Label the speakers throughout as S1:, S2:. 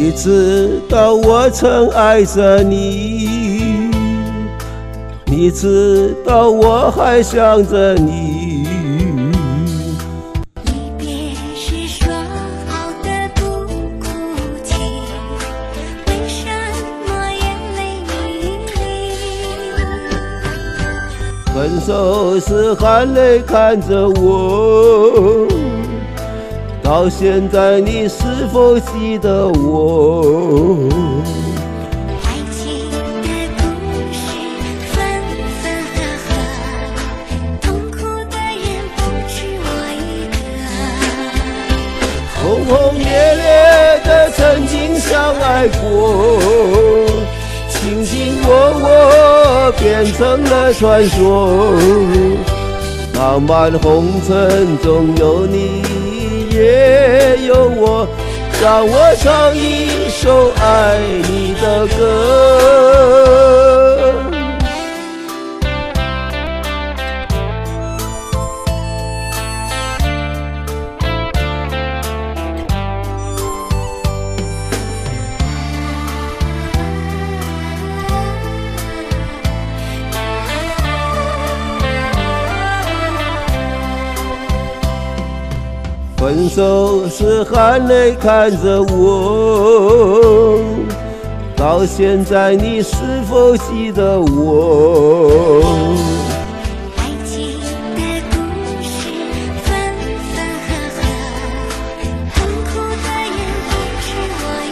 S1: 你知道我曾爱着你，你知道我还想着你。
S2: 离别时说好的不哭泣，为什么眼泪盈盈？
S1: 分手时含泪看着我，到现在你是否记得我？
S2: 爱情的故事分分合合，痛苦的人不止我一个。
S1: 轰轰烈烈的曾经相爱过，卿卿我变成了传说。浪漫红尘中有你也有我，让我唱一首爱你的歌。分手时含泪看着我，到现在你是否记得我？
S2: 爱情的故事分分合合，痛苦的人不止我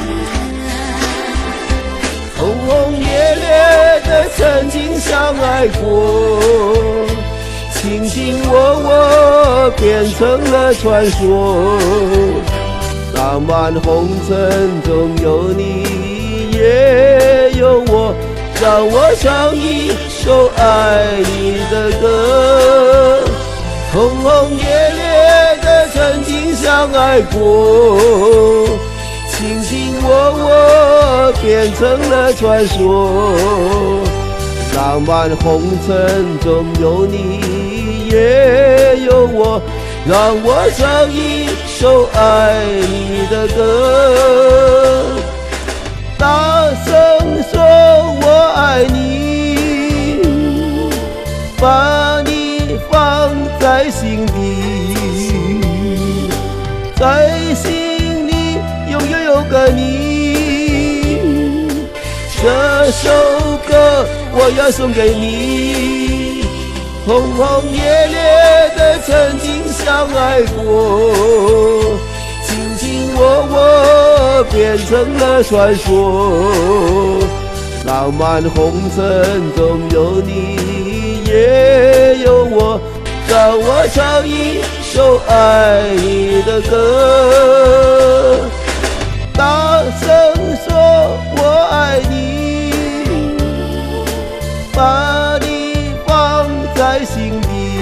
S2: 一个。
S1: 轰轰烈烈的曾经相爱过，卿卿我变成了传说。浪漫红尘中有你也有我，让我唱一首爱你的歌。轰轰烈烈的曾经相爱过，卿卿我变成了传说。浪漫红尘中有你也有我，让我唱一首爱你的歌。大声说我爱你，把你放在心底，在心里永远有个你。这首歌我要送给你，轰轰烈烈的曾经相爱过，卿卿我变成了传说。浪漫红尘中有你也有我，让我唱一首爱你的歌。大声说我爱你，把你放在心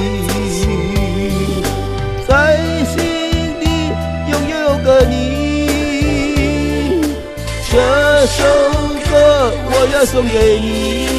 S1: 底，在心里永远有个你。这首歌我要送给你。